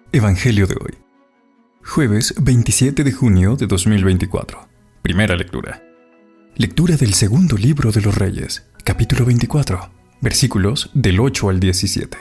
Evangelio de hoy. Jueves 27 de junio de 2024. Primera lectura. Lectura del segundo libro de los Reyes, capítulo 24, versículos del 8 al 17.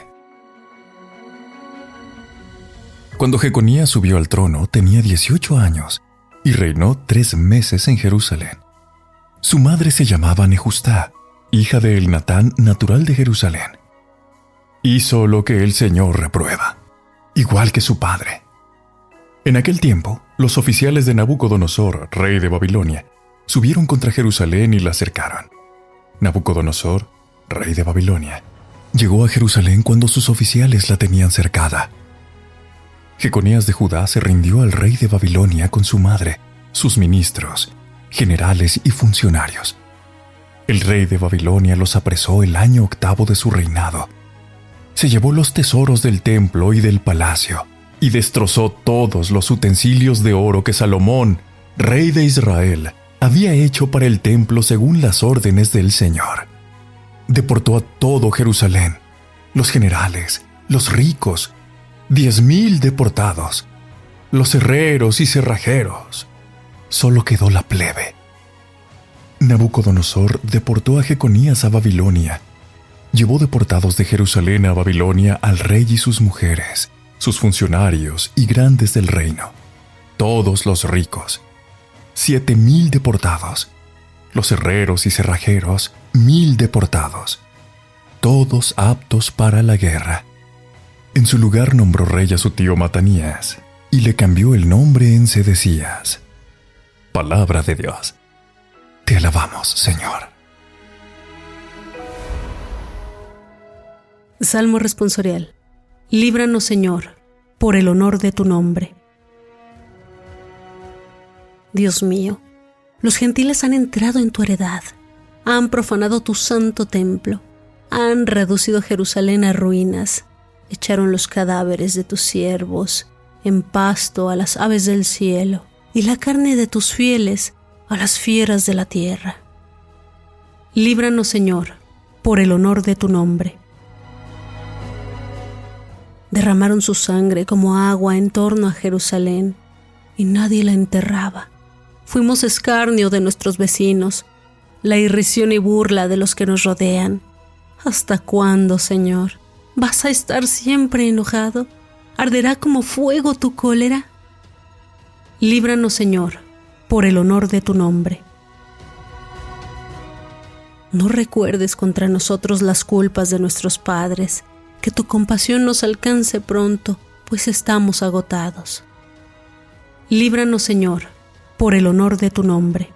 Cuando Jeconías subió al trono, tenía 18 años y reinó 3 meses en Jerusalén. Su madre se llamaba Nehustá, hija de Elnatán, natural de Jerusalén. Hizo lo que el Señor reprueba, igual que su padre. En aquel tiempo, los oficiales de Nabucodonosor, rey de Babilonia, subieron contra Jerusalén y la cercaron. Nabucodonosor, rey de Babilonia, llegó a Jerusalén cuando sus oficiales la tenían cercada. Jeconías de Judá se rindió al rey de Babilonia con su madre, sus ministros, generales y funcionarios. El rey de Babilonia los apresó el año 8 de su reinado. Se llevó los tesoros del templo y del palacio, y destrozó todos los utensilios de oro que Salomón, rey de Israel, había hecho para el templo según las órdenes del Señor. Deportó a todo Jerusalén, los generales, los ricos, 10,000 deportados, los herreros y cerrajeros. Solo quedó la plebe. Nabucodonosor deportó a Jeconías a Babilonia. Llevó deportados de Jerusalén a Babilonia al rey y sus mujeres, sus funcionarios y grandes del reino, todos los ricos, 7,000 deportados, los herreros y cerrajeros, 1,000 deportados, todos aptos para la guerra. En su lugar nombró rey a su tío Matanías y le cambió el nombre en Sedecías. Palabra de Dios. Te alabamos, Señor. Salmo responsorial. Líbranos, Señor, por el honor de tu nombre. Dios mío, los gentiles han entrado en tu heredad, han profanado tu santo templo, han reducido Jerusalén a ruinas, echaron los cadáveres de tus siervos en pasto a las aves del cielo y la carne de tus fieles a las fieras de la tierra. Líbranos, Señor, por el honor de tu nombre. Derramaron su sangre como agua en torno a Jerusalén, y nadie la enterraba. Fuimos escarnio de nuestros vecinos, la irrisión y burla de los que nos rodean. ¿Hasta cuándo, Señor? ¿Vas a estar siempre enojado? ¿Arderá como fuego tu cólera? Líbranos, Señor, por el honor de tu nombre. No recuerdes contra nosotros las culpas de nuestros padres, que tu compasión nos alcance pronto, pues estamos agotados. Líbranos, Señor, por el honor de tu nombre.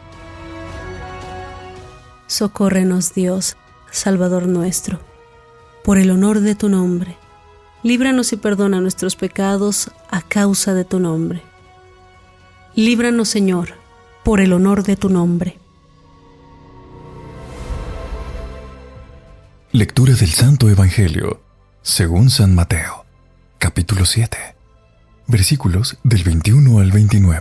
Socórrenos, Dios, Salvador nuestro, por el honor de tu nombre. Líbranos y perdona nuestros pecados a causa de tu nombre. Líbranos, Señor, por el honor de tu nombre. Lectura del Santo Evangelio, según San Mateo, capítulo 7, versículos del 21 al 29.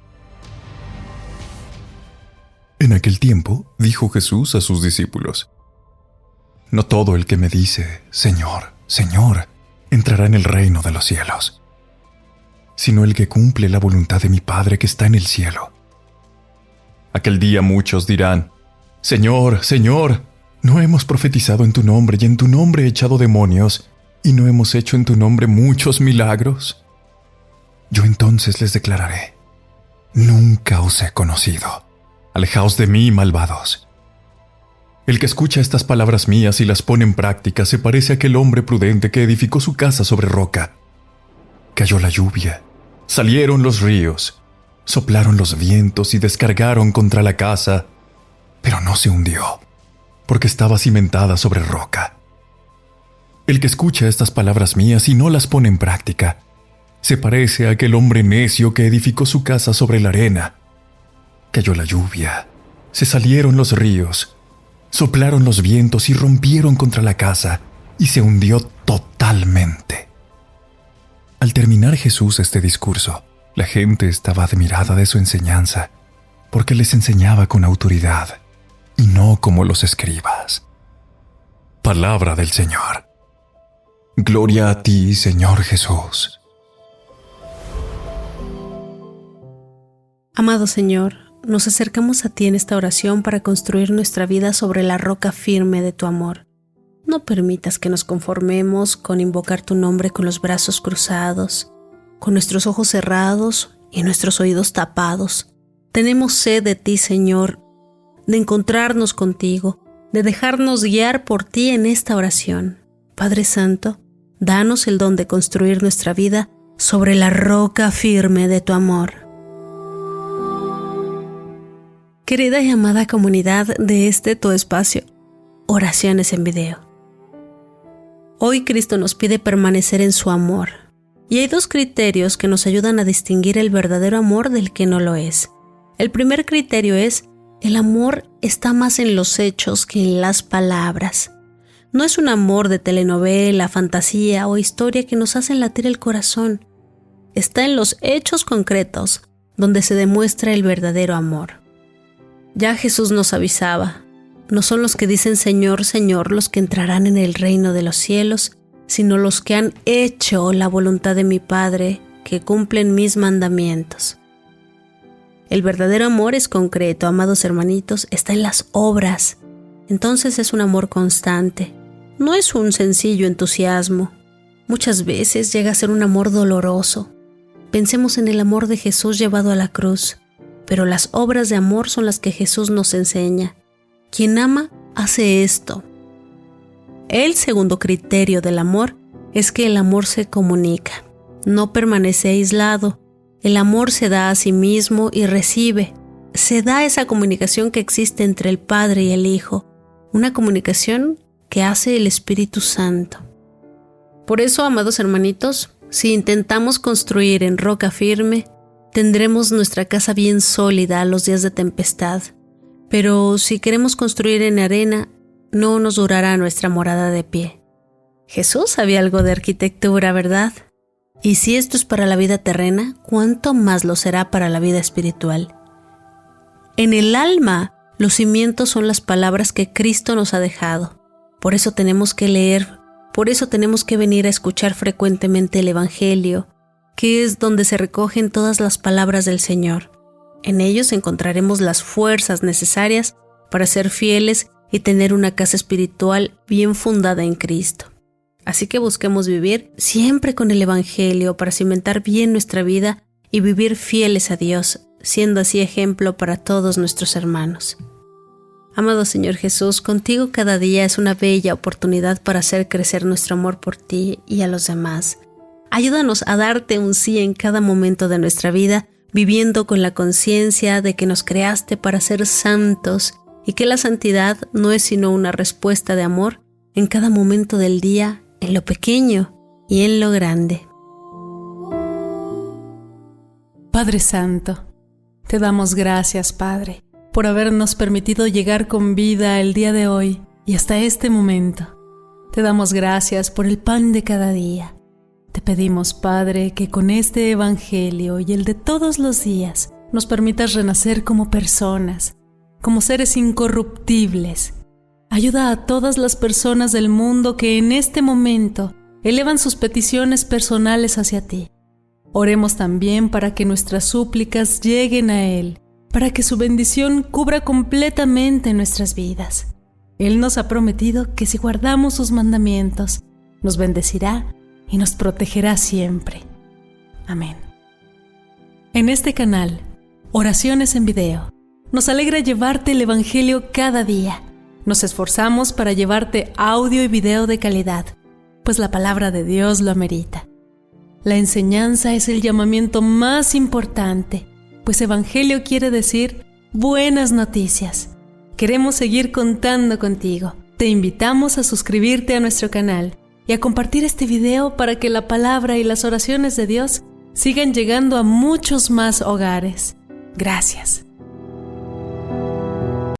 En aquel tiempo dijo Jesús a sus discípulos: No todo el que me dice, Señor, Señor, entrará en el reino de los cielos, sino el que cumple la voluntad de mi Padre que está en el cielo. Aquel día muchos dirán: Señor, Señor, ¿no hemos profetizado en tu nombre y en tu nombre echado demonios, y no hemos hecho en tu nombre muchos milagros? Yo entonces les declararé: Nunca os he conocido. Alejaos de mí, malvados. El que escucha estas palabras mías y las pone en práctica se parece a aquel hombre prudente que edificó su casa sobre roca. Cayó la lluvia, salieron los ríos, soplaron los vientos y descargaron contra la casa, pero no se hundió, porque estaba cimentada sobre roca. El que escucha estas palabras mías y no las pone en práctica, se parece a aquel hombre necio que edificó su casa sobre la arena. Cayó la lluvia, se salieron los ríos, soplaron los vientos y rompieron contra la casa, y se hundió totalmente. Al terminar Jesús este discurso, la gente estaba admirada de su enseñanza, porque les enseñaba con autoridad, y no como los escribas. Palabra del Señor. Gloria a ti, Señor Jesús. Amado Señor, nos acercamos a ti en esta oración para construir nuestra vida sobre la roca firme de tu amor. No permitas que nos conformemos con invocar tu nombre con los brazos cruzados, con nuestros ojos cerrados y nuestros oídos tapados. Tenemos sed de ti, Señor, de encontrarnos contigo, de dejarnos guiar por ti en esta oración. Padre Santo, danos el don de construir nuestra vida sobre la roca firme de tu amor. Querida y amada comunidad de este tu espacio, Oraciones en Video. Hoy Cristo nos pide permanecer en su amor. Y hay dos criterios que nos ayudan a distinguir el verdadero amor del que no lo es. El primer criterio es: el amor está más en los hechos que en las palabras. No es un amor de telenovela, fantasía o historia que nos hacen latir el corazón. Está en los hechos concretos donde se demuestra el verdadero amor. Ya Jesús nos avisaba: no son los que dicen Señor, Señor los que entrarán en el reino de los cielos, sino los que han hecho la voluntad de mi Padre, que cumplen mis mandamientos. El verdadero amor es concreto, amados hermanitos, está en las obras. Entonces es un amor constante. No es un sencillo entusiasmo. Muchas veces llega a ser un amor doloroso. Pensemos en el amor de Jesús llevado a la cruz. Pero las obras de amor son las que Jesús nos enseña. Quien ama, hace esto. El segundo criterio del amor es que el amor se comunica. No permanece aislado. El amor se da a sí mismo y recibe. Se da esa comunicación que existe entre el Padre y el Hijo. Una comunicación que hace el Espíritu Santo. Por eso, amados hermanitos, si intentamos construir en roca firme, tendremos nuestra casa bien sólida a los días de tempestad. Pero si queremos construir en arena, no nos durará nuestra morada de pie. Jesús sabía algo de arquitectura, ¿verdad? Y si esto es para la vida terrena, ¿cuánto más lo será para la vida espiritual? En el alma, los cimientos son las palabras que Cristo nos ha dejado. Por eso tenemos que leer, por eso tenemos que venir a escuchar frecuentemente el Evangelio, que es donde se recogen todas las palabras del Señor. En ellos encontraremos las fuerzas necesarias para ser fieles y tener una casa espiritual bien fundada en Cristo. Así que busquemos vivir siempre con el Evangelio para cimentar bien nuestra vida y vivir fieles a Dios, siendo así ejemplo para todos nuestros hermanos. Amado Señor Jesús, contigo cada día es una bella oportunidad para hacer crecer nuestro amor por ti y a los demás. Ayúdanos a darte un sí en cada momento de nuestra vida, viviendo con la conciencia de que nos creaste para ser santos y que la santidad no es sino una respuesta de amor en cada momento del día, en lo pequeño y en lo grande. Padre Santo, te damos gracias, Padre, por habernos permitido llegar con vida el día de hoy y hasta este momento. Te damos gracias por el pan de cada día. Te pedimos, Padre, que con este Evangelio y el de todos los días nos permitas renacer como personas, como seres incorruptibles. Ayuda a todas las personas del mundo que en este momento elevan sus peticiones personales hacia ti. Oremos también para que nuestras súplicas lleguen a Él, para que su bendición cubra completamente nuestras vidas. Él nos ha prometido que si guardamos sus mandamientos, nos bendecirá y nos protegerá siempre. Amén. En este canal, Oraciones en Video, nos alegra llevarte el Evangelio cada día. Nos esforzamos para llevarte audio y video de calidad, pues la palabra de Dios lo amerita. La enseñanza es el llamamiento más importante, pues Evangelio quiere decir buenas noticias. Queremos seguir contando contigo. Te invitamos a suscribirte a nuestro canal y a compartir este video para que la palabra y las oraciones de Dios sigan llegando a muchos más hogares. Gracias.